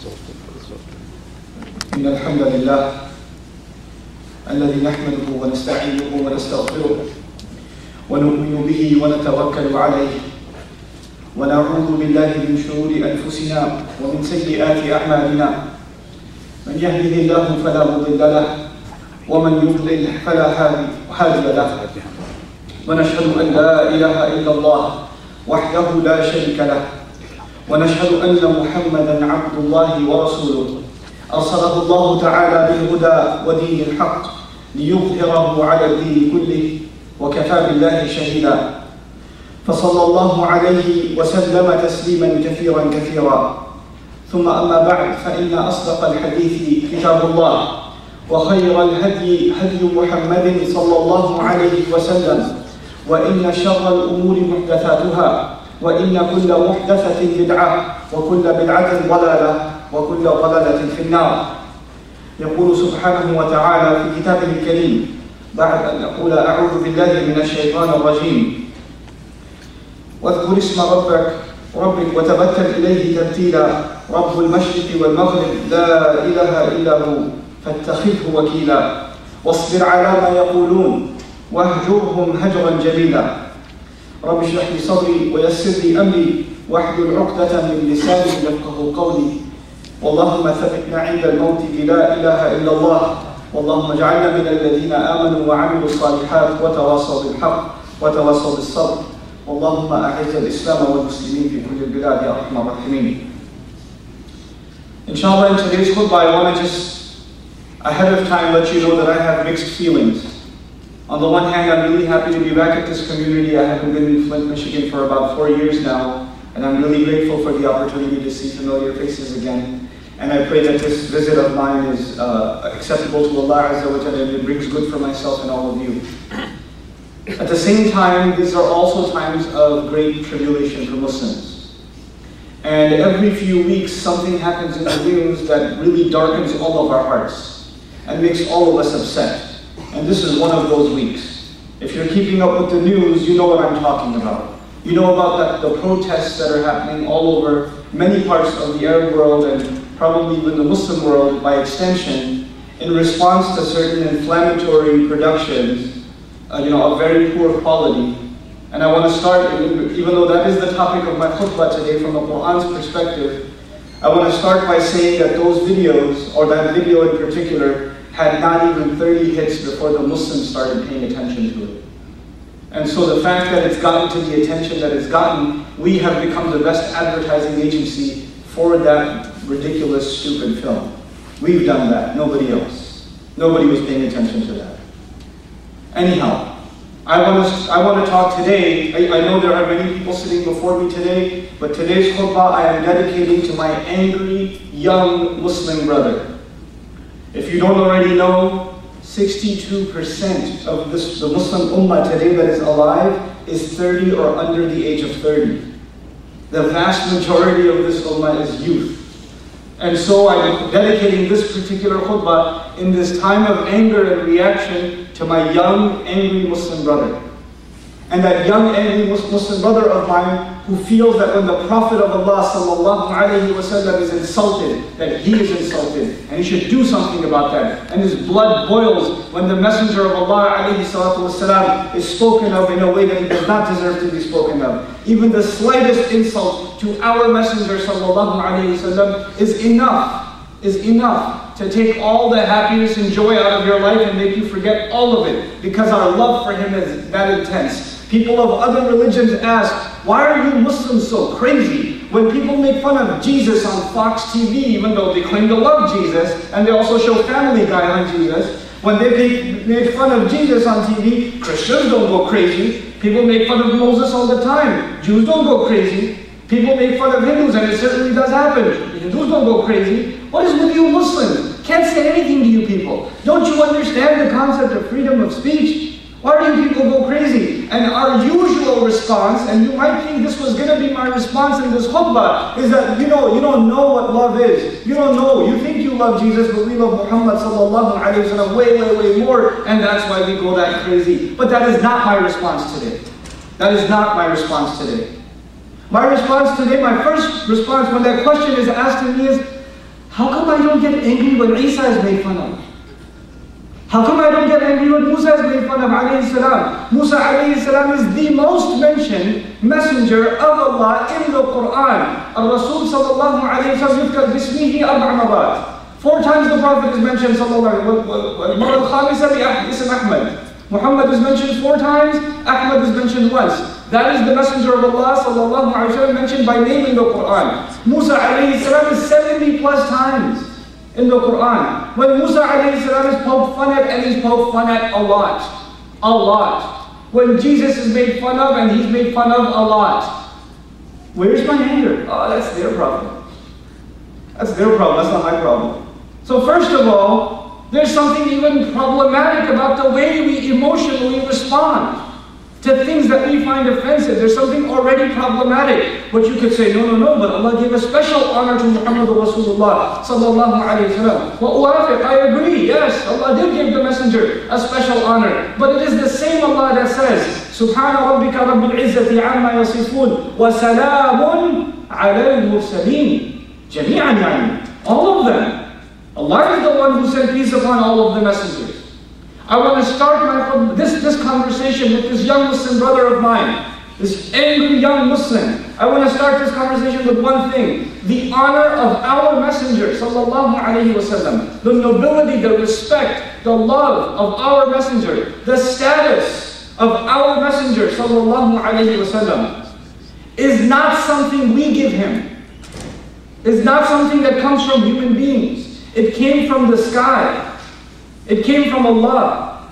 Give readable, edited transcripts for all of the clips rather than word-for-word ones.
إن الحمد لله الذي نحمده ونستعينه ونستغفره ونؤمن به ونتوكل عليه ونعوذ بالله من شرور أنفسنا ومن سيئات أعمالنا من يهده الله فلا مضل له ومن يضلل فلا هادي له ونشهد أن لا إله إلا الله وحده لا شريك له ونشهد أن محمدا عبد الله ورسوله أرسله الله تعالى بالهدى ودين الحق ليظهره على الدين كله وكفى بالله شهيدا فصلى الله عليه وسلم تسليما كثيرا كثيرا ثم أما بعد فإن أصدق الحديث كتاب الله وخير الهدي هدي محمد صلى الله عليه وسلم وإن شر الأمور محدثاتها وإن كل محدثة بدعة وكل بدعة ضلالة وكل ضلالة في النار. يقول سبحانه وتعالى في كتابه الكريم بعد أن أقول أعوذ بالله من الشيطان الرجيم واذكر اسم ربك وتبتل إليه تبتيلا رب المشرق والمغرب لا إله إلا هو فاتخذه وكيلا واصبر على ما يقولون واهجرهم هجرا جميلا رب اشرح لي صدري ويسر لي أمري واحلل عقدة من لساني يفقهوا قولي اللهم ثبتنا عند الموت بلا إله إلا الله اللهم اجعلنا من الذين آمنوا وعملوا الصالحات وتواصوا بالحق وتواصوا بالصبر اللهم أعز الإسلام والمسلمين في كل البلاد يا أرحم الراحمين. Inshallah, in today's khutbah, I want to just ahead of time let you know that I have mixed feelings. On the one hand, I'm really happy to be back at this community. I haven't been in Flint, Michigan for about 4 years now, and I'm really grateful for the opportunity to see familiar faces again. And I pray that this visit of mine is acceptable to Allah Azza wa Jalla and it brings good for myself and all of you. At the same time, these are also times of great tribulation for Muslims. And every few weeks, something happens in the news that really darkens all of our hearts and makes all of us upset. And this is one of those weeks. If you're keeping up with the news, you know what I'm talking about. You know about the protests that are happening all over many parts of the Arab world and probably even the Muslim world by extension, in response to certain inflammatory productions, of very poor quality. And I want to start, even though that is the topic of my khutbah today from the Quran's perspective, I want to start by saying that those videos, or that video in particular, had not even 30 hits before the Muslims started paying attention to it. And so the fact that it's gotten to the attention that it's gotten, we have become the best advertising agency for that ridiculous, stupid film. We've done that, nobody else. Nobody was paying attention to that. Anyhow, I want to talk today. I know there are many people sitting before me today, but today's khutbah I am dedicating to my angry, young Muslim brother. If you don't already know, 62% of the Muslim ummah today that is alive is 30 or under the age of 30. The vast majority of this ummah is youth. And so I'm dedicating this particular khutbah in this time of anger and reaction to my young, angry Muslim brother. And that young, angry Muslim brother of mine who feels that when the Prophet of Allah sallallahu alayhi wasallam is insulted, that he is insulted, and he should do something about that. And his blood boils when the Messenger of Allah alayhi salatu wasalam is spoken of in a way that he does not deserve to be spoken of. Even the slightest insult to our Messenger sallallahu alayhi wasallam is enough to take all the happiness and joy out of your life and make you forget all of it, because our love for him is that intense. People of other religions ask, why are you Muslims so crazy? When people make fun of Jesus on Fox TV, even though they claim to love Jesus, and they also show Family Guy on Jesus, when they make fun of Jesus on TV, Christians don't go crazy. People make fun of Moses all the time. Jews don't go crazy. People make fun of Hindus, and it certainly does happen. Hindus don't go crazy. What is with you Muslims? Can't say anything to you people. Don't you understand the concept of freedom of speech? Why do you people go crazy? And our usual response, and you might think this was going to be my response in this khutbah, is that you don't know what love is. You don't know. You think you love Jesus, but we love Muhammad sallallahu alayhi wa sallam way, way, way more, and that's why we go that crazy. But that is not my response today. That is not my response today. My response today, my first response when that question is asked to me is, How come I don't get angry when Isa is made fun of? How come I don't get angry when Musa is made fun of, alayhi salam? Musa alayhi salam is the most mentioned messenger of Allah in the Quran. Al-Rasul sallallahu alayhi wa sallam yuzkar bismihi arba'a marat. 4 times the Prophet is mentioned sallallahu alayhi wa sallam. Al-Marra al-Khamisa bi-ism Ahmad. Muhammad is mentioned 4 times, Ahmad is mentioned once. That is the messenger of Allah sallallahu alayhi wa sallam mentioned by name in the Quran. Musa alayhi salam is 70 plus times in the Quran. When Musa alayhi salam is poked fun at, and he's poked fun at a lot. A lot. When Jesus is made fun of and he's made fun of a lot. Where's my anger? Oh, that's their problem. That's their problem, that's not my problem. So first of all, there's something even problematic about the way we emotionally respond to things that we find offensive. There's something already problematic. But you could say, no, but Allah gave a special honor to Muhammad Rasulullah sallallahu alayhi wa sallam. I agree, yes, Allah did give the messenger a special honor. But it is the same Allah that says, Subhana rabbika rabbil izzati amma yasifun wa salamun ala al-mursaleen. Jami'an yani. All of them. Allah is the one who sent peace upon all of the messengers. I want to start this conversation with this young Muslim brother of mine, this angry young Muslim. I want to start this conversation with one thing: the honor of our messenger, sallallahu alaihi wasallam, the nobility, the respect, the love of our messenger, the status of our messenger, sallallahu alaihi wasallam, is not something we give him. It's not something that comes from human beings. It came from the sky. It came from Allah.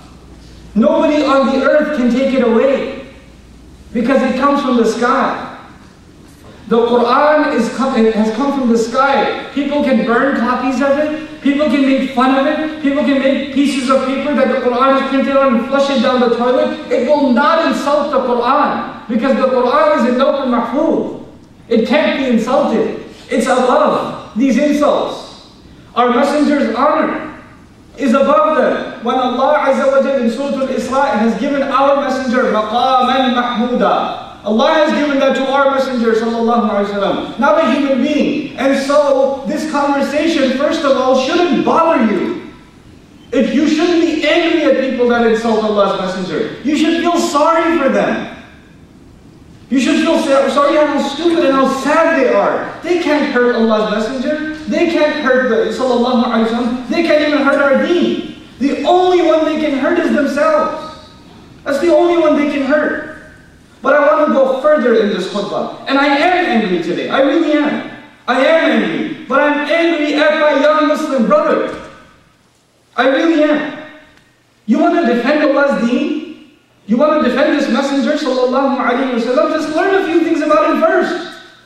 Nobody on the earth can take it away because it comes from the sky. The Quran has come from the sky. People can burn copies of it. People can make fun of it. People can make pieces of paper that the Quran is printed on and flush it down the toilet. It will not insult the Quran because the Quran is in Lawh al-Mahfuz. It can't be insulted. It's above these insults. Our messenger's honor is above them. When Allah Azza wa Jalla in Surah Al-Isra has given our messenger maqaman mahmuda. Allah has given that to our messenger sallallahu alaihi wasallam, not a human being. And so this conversation, first of all, shouldn't bother you. If you shouldn't be angry at people that insult Allah's messenger. You should feel sorry for them. You should feel sorry how stupid and how sad they are. They can't hurt Allah's messenger. They can't hurt the sallallahu alaihi wasallam. They can't even hurt our deen. The only one they can hurt is themselves. That's the only one they can hurt. But I want to go further in this khutbah. And I am angry today. I really am. I am angry. But I'm angry at my young Muslim brother. I really am. You want to defend Allah's deen? You want to defend this messenger sallallahu alaihi wasallam? Just learn a few things about him first.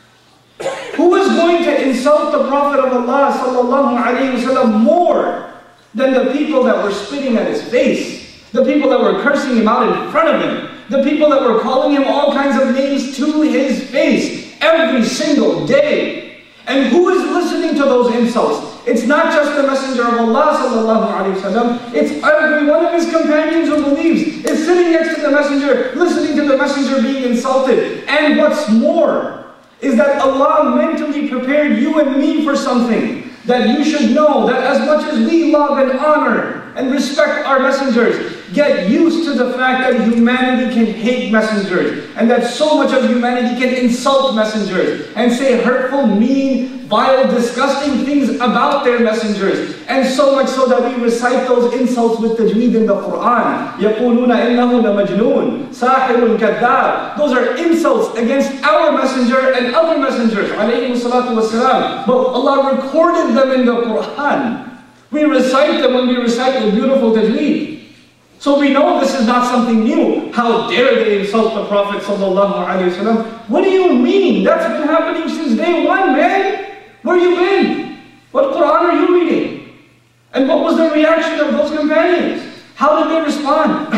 Who is going to insult the Prophet of Allah sallallahu alaihi wasallam more than the people that were spitting at his face, the people that were cursing him out in front of him, the people that were calling him all kinds of names to his face every single day? And who is listening to those insults? It's not just the messenger of Allah sallallahu alaihi wasallam. It's every one of his companions who believes is sitting next to the messenger, listening to the messenger being insulted. And what's more is that Allah mentally prepared you and me for something, that you should know that as much as we love and honor and respect our messengers, get used to the fact that humanity can hate messengers, and that so much of humanity can insult messengers and say hurtful, mean, vile, disgusting things about their messengers. And so much so that we recite those insults with tajweed in the Quran. يَقُولُونَ إِنَّهُ لَمَجْنُونَ سَاحِرٌ كَذَّابٌ. Those are insults against our messenger and other messengers, alayhi salatu wasalam. But Allah recorded them in the Quran. We recite them when we recite the beautiful tajweed. So we know this is not something new. How dare they insult the Prophet sallallahu alaihi wasallam? What do you mean? That's been happening since day one, man. Where you been? What Quran are you reading? And what was the reaction of those companions? How did they respond?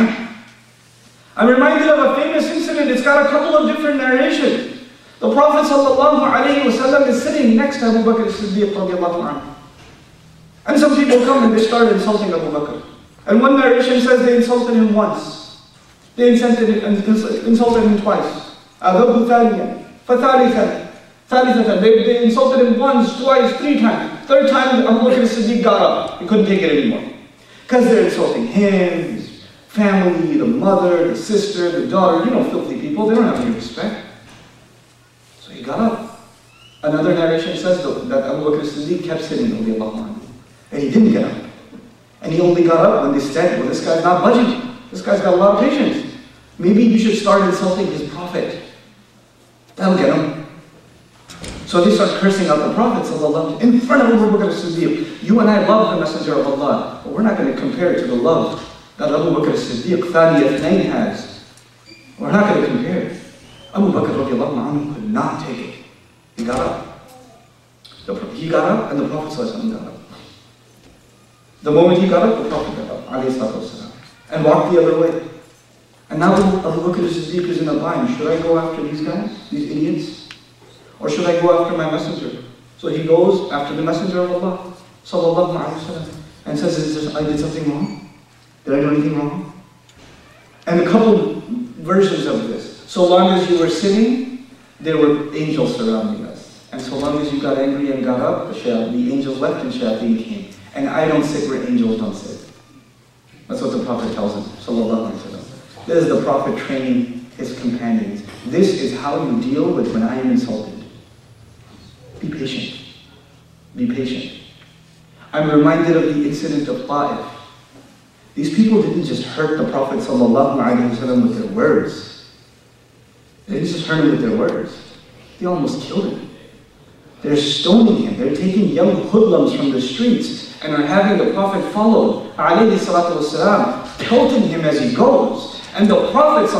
I'm reminded of a famous incident. It's got a couple of different narrations. The Prophet sallallahu alaihi wasallam is sitting next to Abu Bakr as-Siddiq radiallahu anhu. And some people come and they start insulting Abu Bakr. And one narration says they insulted him once. They insulted him twice. أَذَبُ ثَانِيًا فَثَالِثًا. ثالثة, they insulted him once, twice, 3 times. Third time, Abu Bakr as-Siddiq got up. He couldn't take it anymore. Because they're insulting him, his family, the mother, the sister, the daughter. You know, filthy people, they don't have any respect. So he got up. Another narration says that Abu Bakr as-Siddiq kept sitting, and he didn't get up. And he only got up when they said, well, this guy's not budging. This guy's got a lot of patience. Maybe you should start insulting his prophet. That'll get him. So they start cursing out the Prophet in front of Abu Bakr as-Siddiq. You and I love the Messenger of Allah, but we're not going to compare it to the love that Abu Bakr as-Siddiq, Thani Athnain, has. We're not going to compare it. Abu Bakr radiallahu anhu could not take it. He got up. He got up and the Prophet got up. The moment he got up, the Prophet got up, and walked the other way. And now Abu Bakr as-Siddiq is in a bind. Should I go after these guys, these idiots? Or should I go after my messenger? So he goes after the Messenger of Allah, sallallahu alaihi wasallam, and says, I did something wrong? Did I do anything wrong? And a couple versions of this. So long as you were sitting, there were angels surrounding us. And so long as you got angry and got up, the angels left and shayateen came. And I don't sit where angels don't sit. That's what the Prophet tells him, sallallahu alaihi wasallam. This is the Prophet training his companions. This is how you deal with when I am insulted. Be patient. Be patient. I'm reminded of the incident of Ta'if. These people didn't just hurt the Prophet ﷺ with their words. They didn't just hurt him with their words. They almost killed him. They're stoning him. They're taking young hoodlums from the streets and are having the Prophet followed, ﷺ, pelting him as he goes. And the Prophet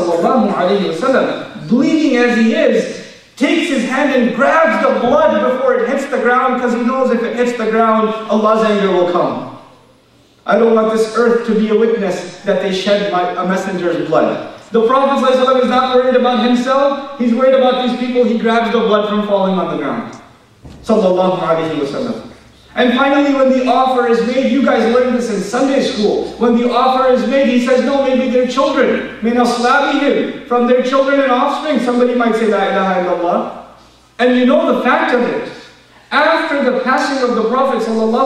ﷺ, bleeding as he is, takes his hand and grabs the blood before it hits the ground, because he knows if it hits the ground, Allah's anger will come. I don't want this earth to be a witness that they shed a messenger's blood. The Prophet ﷺ is not worried about himself, he's worried about these people. He grabs the blood from falling on the ground. Sallallahu Alaihi Wasallam. And finally, when the offer is made, you guys learned this in Sunday school. When the offer is made, he says, no, maybe their children. Min aslabihim, from their children and offspring. Somebody might say, La ilaha illallah. And you know the fact of it. After the passing of the Prophet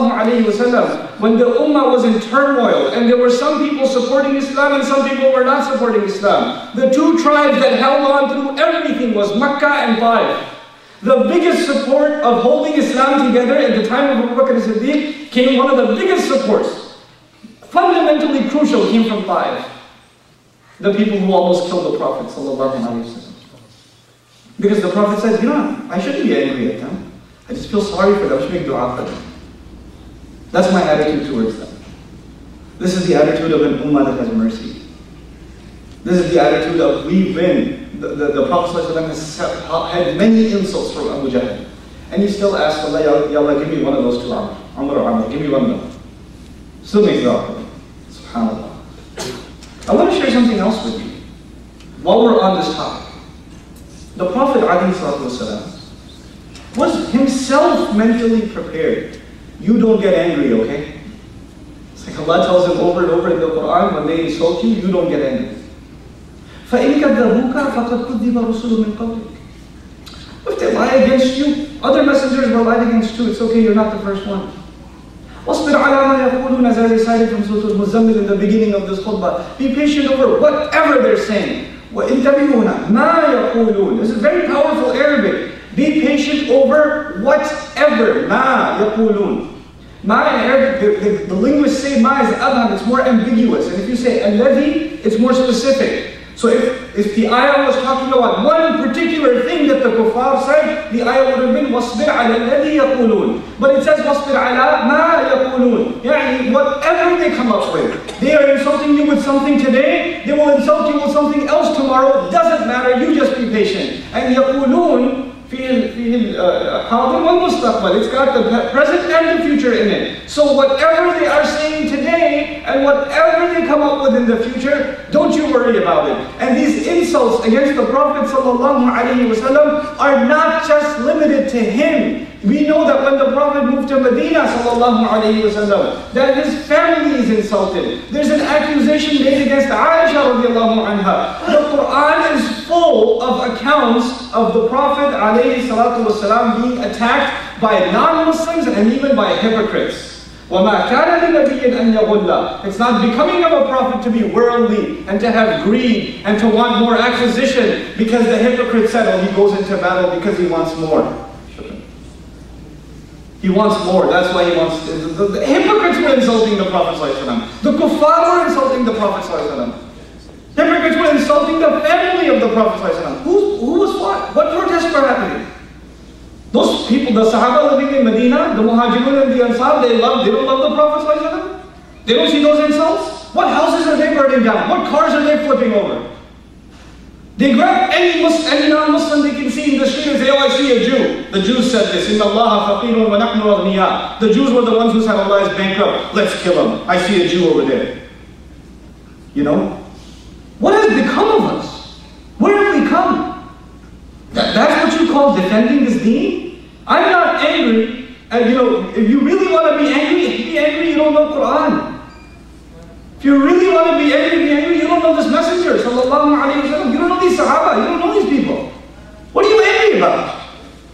ﷺ, when the Ummah was in turmoil, and there were some people supporting Islam and some people were not supporting Islam, the two tribes that held on through everything was Makkah and Ta'if. The biggest support of holding Islam together at the time of Abu Bakr as-Siddiq came, one of the biggest supports, fundamentally crucial, came from Ta'if. The people who almost killed the Prophet ﷺ. Because the Prophet said, you know, I shouldn't be angry at them. I just feel sorry for them. I should make dua for them. That's my attitude towards them. This is the attitude of an ummah that has mercy. This is the attitude of we've been. The Prophet ﷺ has had many insults from Abu Jahl. And he still asked Allah, Ya Allah, give me one of those two Amr. Amr or Amr, give me one of them. Still makes dua for them. SubhanAllah. I want to share something else with you. While we're on this topic. The Prophet ﷺ was himself mentally prepared. You don't get angry, okay? It's like Allah tells him over and over in the Quran, when they insult you, you don't get angry. فَإِنْ كَذَّبُوكَ فَقَدْ كُذِّبَ رُسُلٌ مِّن قَبْلِكَ. If they lie against you, other messengers were lied against you, it's okay, you're not the first one. وَاصْبِرْ عَلَى مَا يَقُولُونَ, as I recited from Surah Al-Muzammil in the beginning of this khutbah. Be patient over whatever they're saying. وَإِنْتَبِهُونَ مَا يَقُولُونَ. This is very powerful Arabic. Be patient over whatever. مَا يَقُولُونَ. Ma in Arabic, the linguists say ma is abham, it's more ambiguous. And if you say alladhi, it's more specific. So if the ayah was talking about one particular thing that the kuffar said, the ayah would have been وَاصْبِرْ عَلَى الَّذِي يَقُولُونَ. But it says وَاصْبِرْ عَلَى مَا يَقُولُونَ. Yani whatever they come up with. They are insulting you with something today, they will insult you with something else tomorrow. It doesn't matter, you just be patient. And يَقُولُون فيه الحاضر والمستقبل. It's got the present and the future in it. So whatever they are saying today and whatever they come up with in the future, don't you worry about it. And these insults against the Prophet ﷺ are not just limited to him. We know that when the Prophet moved to Medina, sallallahu alayhi wasallam, that his family is insulted. There's an accusation made against Aisha radiallahu anha. The Quran is full of accounts of the Prophet alayhi salatu wasalam being attacked by non-Muslims and even by hypocrites. وَمَا كَانَ لِنَبِيٍّ أَن يَغُلَّ. It's not becoming of a prophet to be worldly and to have greed and to want more acquisition, because the hypocrite said, oh, he goes into battle because he wants more. He wants more, that's why he wants... The hypocrites were insulting the Prophet ﷺ. The kuffar were insulting the Prophet ﷺ. Hypocrites were insulting the family of the Prophet ﷺ. Who was what? What protests were happening? Those people, the Sahaba living in Medina, the Muhajirun and the Ansar, they don't love the Prophet ﷺ? They don't see those insults? What houses are they burning down? What cars are they flipping over? They grab any non-Muslim they can see in the street and say, oh, I see a Jew. The Jews said this, Inna Allah faqirun wa nahnu aghniya. The Jews were the ones who said Allah is bankrupt. Let's kill him. I see a Jew over there. You know? What has become of us? Where have we come? That's what you call defending this deen? I'm not angry. And if you really want to be angry, you don't know Quran. If you really want to be angry, you don't know this messenger, sallallahu alayhi wa sallam. You don't know these Sahaba, you don't know these people. What are you angry about?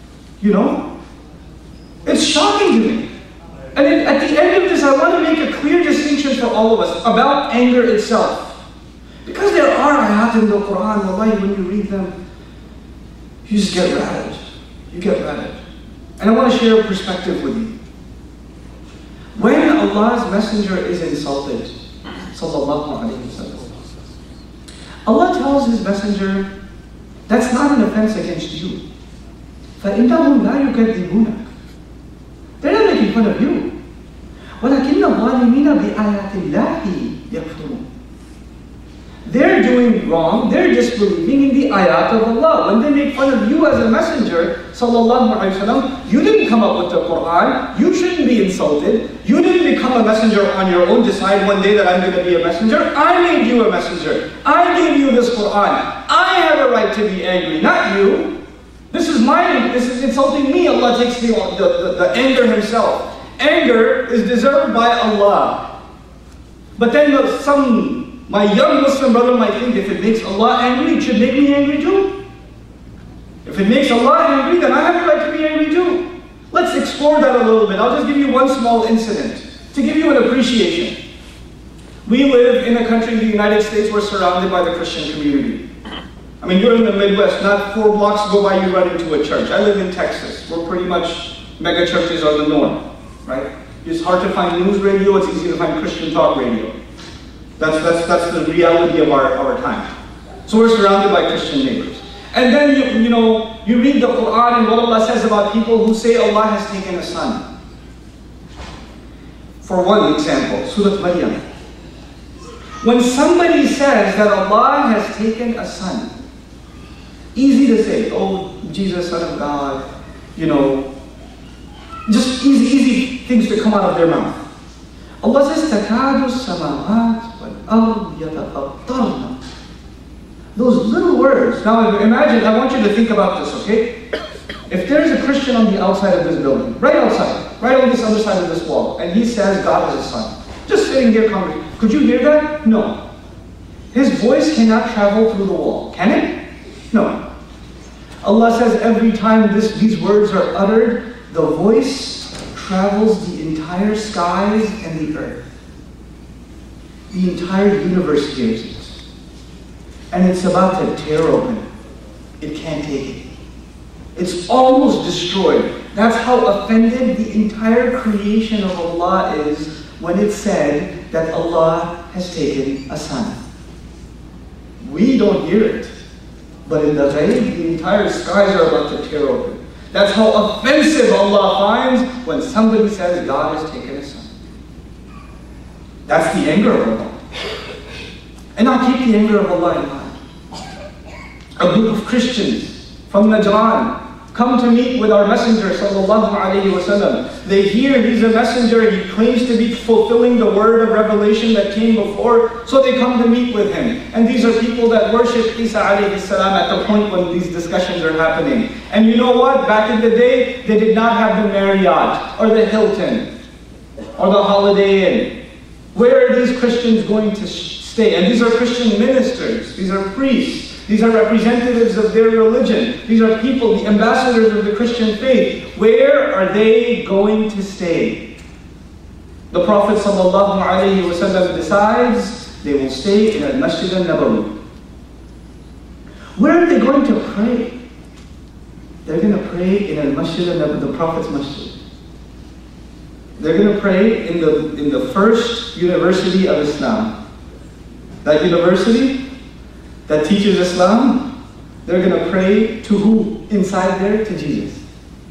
It's shocking to me. And at the end of this, I want to make a clear distinction for all of us about anger itself. Because there are ayat in the Quran, wallahi, when you read them, you just get rattled. You get rattled. And I want to share a perspective with you. When Allah's messenger is insulted, sallallahu alayhi wa sallam, Allah tells his messenger, that's not an offense against you. فَإِنَّهُمْ لَا يُكَذِّبُونَكَ. They're not making fun of you. وَلَكِنَّ الظَّالِمِينَ بِآيَاتِ اللَّهِ يَكْفُرُونَ. They're doing wrong, they're disbelieving in the ayat of Allah. When they make fun of you as a messenger, sallallahu alayhi wa sallam, you didn't come up with the Quran, you shouldn't be insulted. You didn't become a messenger on your own, decide one day that I'm going to be a messenger. I made you a messenger. I gave you this Quran. I have a right to be angry, not you. This is insulting me. Allah takes the anger himself. Anger is deserved by Allah. But then my young Muslim brother might think, if it makes Allah angry, it should make me angry too. If it makes Allah angry, then I have a right to be angry too. Let's explore that a little bit. I'll just give you one small incident to give you an appreciation. We live in a country, the United States, we're surrounded by the Christian community. I mean, you're in the Midwest, not 4 blocks go by, you run into a church. I live in Texas, where pretty much mega churches are the norm, right? It's hard to find news radio, it's easy to find Christian talk radio. That's the reality of our time. So we're surrounded by Christian neighbors. And then you read the Quran and what Allah says about people who say Allah has taken a son. For one example, Surah Maryam. When somebody says that Allah has taken a son, easy to say, oh, Jesus, son of God, just easy things to come out of their mouth. Allah says, تَكَادُ السَّمَاوَاتُ وَالْأَرْضُ يَتَفَطَّرْنَ. Those little words. Now imagine, I want you to think about this, okay? If there's a Christian on the outside of this building, right outside, right on this other side of this wall, and he says God has a son, just sitting here conversing, could you hear that? No. His voice cannot travel through the wall, can it? No. Allah says every time these words are uttered, the voice travels the entire skies and the earth. The entire universe hears it. And it's about to tear open. It can't take it. It's almost destroyed. That's how offended the entire creation of Allah is when it's said that Allah has taken a son. We don't hear it. But in the ghaib, the entire skies are about to tear open. That's how offensive Allah finds when somebody says God has taken a son. That's the anger of Allah. And now keep the anger of Allah in mind. A group of Christians from Najran, come to meet with our messenger sallallahu alaihi wasallam. They hear he's a messenger, he claims to be fulfilling the word of revelation that came before, so they come to meet with him. And these are people that worship Isa alayhi salam at the point when these discussions are happening. And you know what? Back in the day, they did not have the Marriott or the Hilton or the Holiday Inn. Where are these Christians going to stay? And these are Christian ministers, these are priests. These are representatives of their religion. These are people, the ambassadors of the Christian faith. Where are they going to stay? The Prophet ﷺ decides they will stay in Al-Masjid al-Nabawi. Where are they going to pray? They're going to pray in Al-Masjid al-Nabawi, the Prophet's Masjid. They're going to pray in the first university of Islam. That university that teaches Islam, they're going to pray to who inside there? To Jesus.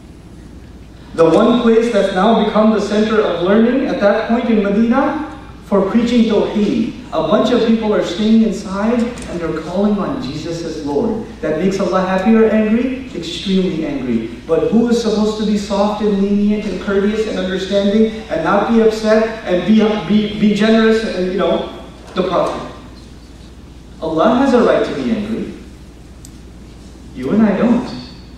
The one place that's now become the center of learning at that point in Medina for preaching Tawheed. A bunch of people are staying inside and they're calling on Jesus as Lord. That makes Allah happy or angry? Extremely angry. But who is supposed to be soft and lenient and courteous and understanding and not be upset and be generous and, the Prophet. Allah has a right to be angry. You and I don't.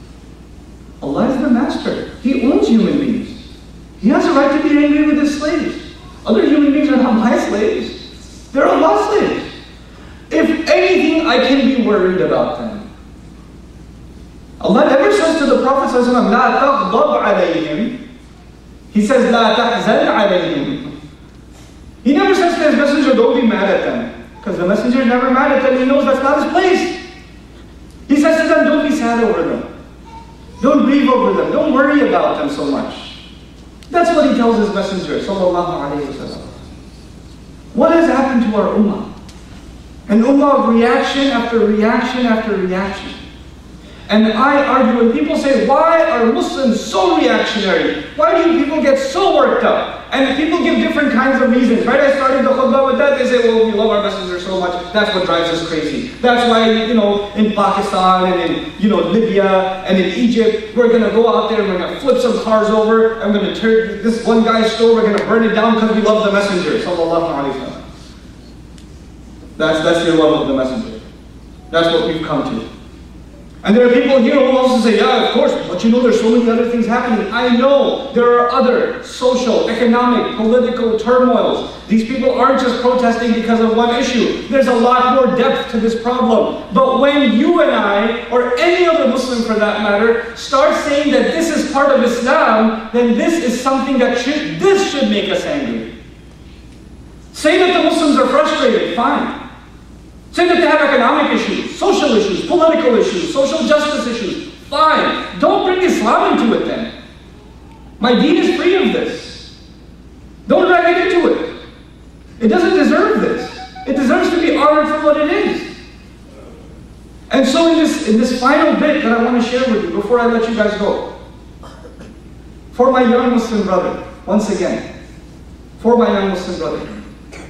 Allah is the master. He owns human beings. He has a right to be angry with his slaves. Other human beings are not my slaves. They're Allah's slaves. If anything, I can be worried about them. Allah never says to the Prophet ﷺ, "La taghdab alayhim." He says, "La tahzan alayhim." He never says to his messenger, "Don't be mad at them." Because the messenger is never mad at them, he knows that's not his place. He says to them, don't be sad over them. Don't grieve over them. Don't worry about them so much. That's what he tells his messenger, sallallahu alayhi wa sallam. What has happened to our ummah? An ummah of reaction after reaction after reaction. And I argue, when people say, why are Muslims so reactionary? Why do people get so worked up? And people give different kinds of reasons, right? I started the khutbah with that. They say, well, we love our messenger so much. That's what drives us crazy. That's why, in Pakistan and in, Libya and in Egypt, we're going to go out there and we're going to flip some cars over. I'm going to turn this one guy's store, we're going to burn it down because we love the messenger, sallallahu alayhi wa sallam. That's your love of the messenger. That's what we've come to. And there are people here who also say, yeah, of course, but there's so many other things happening. I know there are other social, economic, political turmoils. These people aren't just protesting because of one issue. There's a lot more depth to this problem. But when you and I, or any other Muslim for that matter, start saying that this is part of Islam, then this is something that should make us angry. Say that the Muslims are frustrated, fine. Say that they have economic issues, social issues, political issues, social justice issues. Fine. Don't bring Islam into it then. My deen is free of this. Don't drag it into it. It doesn't deserve this. It deserves to be honored for what it is. And so in this final bit that I want to share with you before I let you guys go, for my young Muslim brother, once again, for my young Muslim brother,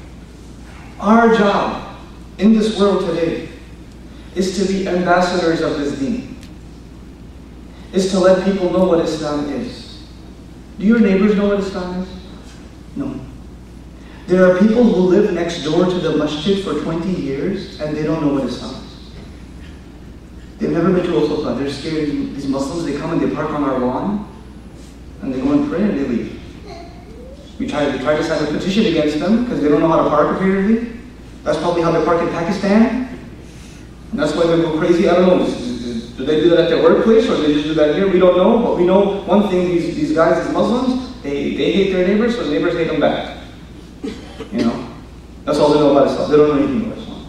our job in this world today is to be ambassadors of this deen. Is to let people know what Islam is. Do your neighbors know what Islam is? No. There are people who live next door to the masjid for 20 years and they don't know what Islam is. They've never been to a khutbah. They're scared. These Muslims, they come and they park on our lawn and they go and pray and they leave. We try to sign a petition against them because they don't know how to park apparently. That's probably how they park in Pakistan. And that's why they go crazy. I don't know. Do they do that at their workplace or do they just do that here? We don't know. But we know one thing, these guys, these Muslims, they hate their neighbors, so the neighbors hate them back. That's all they know about Islam. They don't know anything about Islam.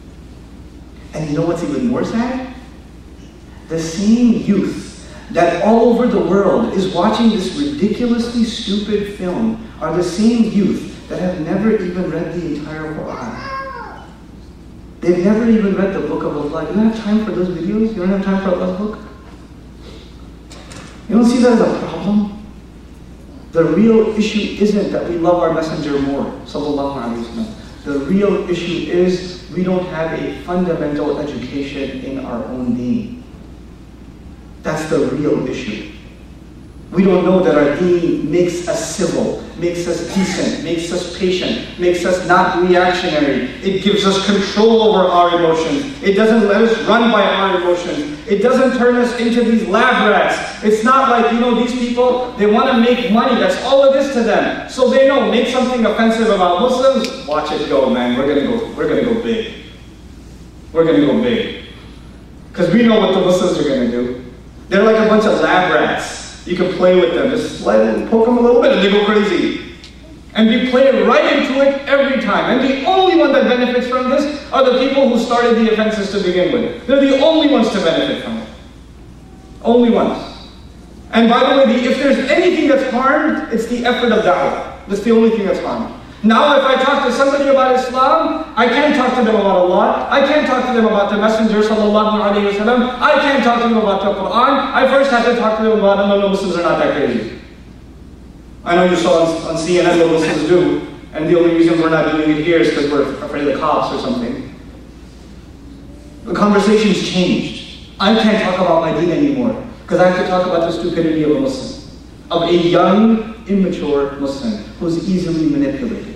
And you know what's even more sad? The same youth that all over the world is watching this ridiculously stupid film are the same youth that have never even read the entire Quran. They've never even read the book of Allah. You don't have time for those videos? You don't have time for Allah's book? You don't see that as a problem? The real issue isn't that we love our messenger more, sallallahu alaihi wasallam. The real issue is we don't have a fundamental education in our own deen. That's the real issue. We don't know that our deen makes us civil, makes us decent, makes us patient, makes us not reactionary. It gives us control over our emotions. It doesn't let us run by our emotions. It doesn't turn us into these lab rats. It's not like, these people, they want to make money. That's all it is to them. So they know, make something offensive about Muslims, watch it go, man. We're gonna go big. We're gonna go big. Because we know what the Muslims are gonna do. They're like a bunch of lab rats. You can play with them, just slide and poke them a little bit and they go crazy. And we play right into it every time. And the only one that benefits from this are the people who started the offenses to begin with. They're the only ones to benefit from it. Only ones. And by the way, if there's anything that's harmed, it's the effort of da'wah. That's the only thing that's harmed. Now if I talk to somebody about Islam, I can't talk to them about Allah. I can't talk to them about the Messenger sallallahu alaihi wasallam. I can't talk to them about the Quran. I first have to talk to them about, no, Muslims are not that crazy. I know you saw on CNN what Muslims do, and the only reason we're not doing it here is because we're afraid of the cops or something. The conversation's changed. I can't talk about my deen anymore, because I have to talk about the stupidity of a Muslim, of a young, immature Muslim who's easily manipulated.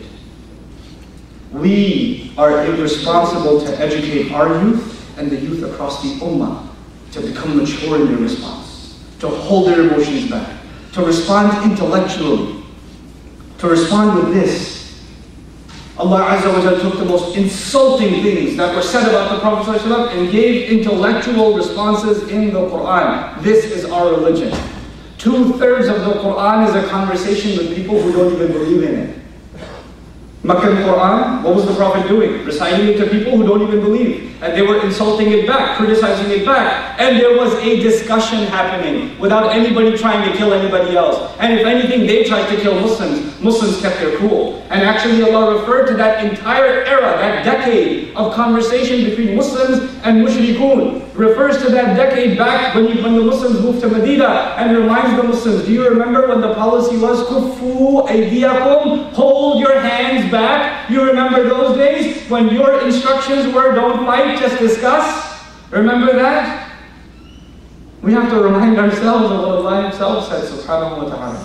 We are responsible to educate our youth and the youth across the ummah to become mature in their response, to hold their emotions back, to respond intellectually, to respond with this. Allah Azza wa Jalla took the most insulting things that were said about the Prophet ﷺ and gave intellectual responses in the Quran. This is our religion. 2/3 of the Quran is a conversation with people who don't even believe in it. Makkah Quran, what was the Prophet doing? Reciting it to people who don't even believe. And they were insulting it back, criticizing it back. And there was a discussion happening without anybody trying to kill anybody else. And if anything, they tried to kill Muslims. Muslims kept their cool. And actually Allah referred to that entire era, that decade of conversation between Muslims and mushrikun. Refers to that decade back when the Muslims moved to Medina, and reminds the Muslims, do you remember when the policy was Kuffu aydiyakum, hold your hands back? You remember those days when your instructions were don't fight, just discuss? Remember that? We have to remind ourselves of what Allah Himself said, subhanahu wa ta'ala.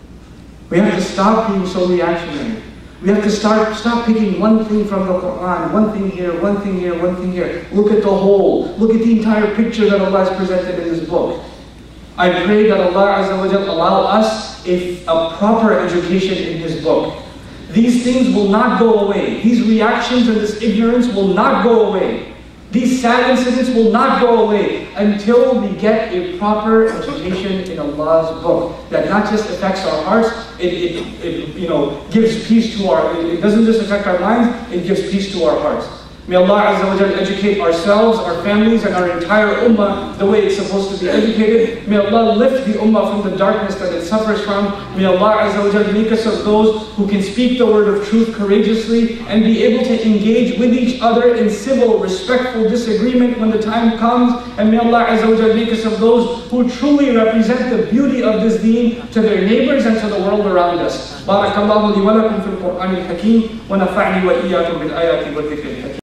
We have to stop being so reactionary. We have to stop picking one thing from the Quran, one thing here, one thing here, one thing here. Look at the whole. Look at the entire picture that Allah has presented in this book. I pray that Allah Azza wa Jalla allow us a proper education in His book. These things will not go away. These reactions and this ignorance will not go away. These sad incidents will not go away until we get a proper education in Allah's book that not just affects our hearts, it gives peace to it doesn't just affect our minds, it gives peace to our hearts. May Allah Azza wa Jalla educate ourselves, our families, and our entire ummah the way it's supposed to be educated. May Allah lift the ummah from the darkness that it suffers from. May Allah Azza wa Jalla make us of those who can speak the word of truth courageously and be able to engage with each other in civil, respectful disagreement when the time comes. And may Allah Azza wa Jalla make us of those who truly represent the beauty of this deen to their neighbors and to the world around us. بارك الله لي ولكم في القرآن الحكيم ونفعني وإياكم بالآيات والذكر الحكيم.